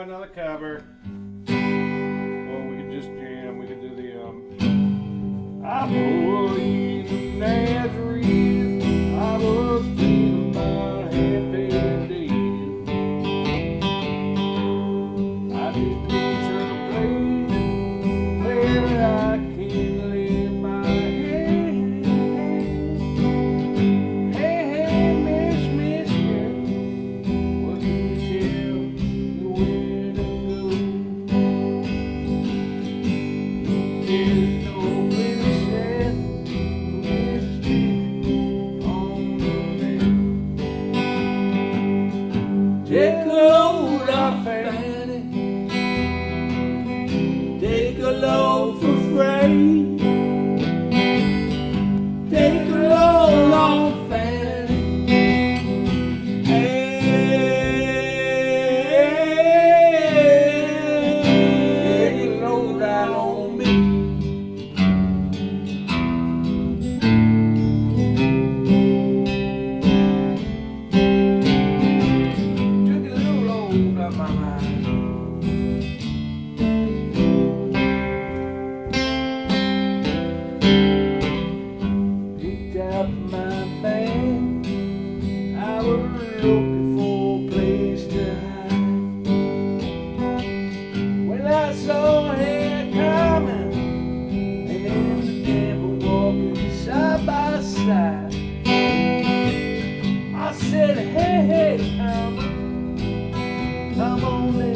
try another cover. Or we could just jam. We could do the I believe in Nazareth. I was feeling my happy days. I just picture a place where I can lay my head. Hey, hey, Miss Girl, what can you tell me where to go? There's no place left lipstick on the left. Take a load off Fanny. Take a load for free. Take a load off Fanny. Take a load right on me. Took a little load off my mind. Picked up my bag. I was looking for a place to hide. When I saw her coming and the devil walking side by side, I said, hey, hey, come on,